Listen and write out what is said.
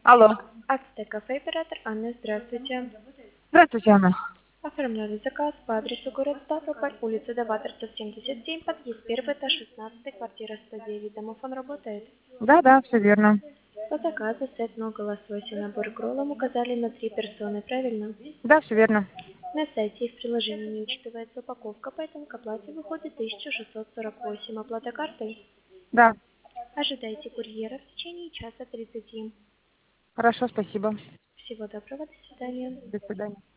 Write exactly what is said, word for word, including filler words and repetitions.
Алло. Ацтек кафе, оператор Анна, здравствуйте. Здравствуйте, Анна. Оформляли заказ по адресу город Ставрополь, улица Даваторцев, семьдесят семь, подъезд первый, этаж шестнадцать, квартира сто девять. Домофон работает. Да, да, все верно. По заказу сет ног лосося набор к роллам указали на три персоны, правильно? Да, все верно. На сайте и в приложении не учитывается упаковка, поэтому к оплате выходит тысяча шестьсот сорок восемь. Оплата картой. Да. Ожидайте курьера в течение часа тридцати. Хорошо, спасибо. Всего доброго, до свидания. До свидания.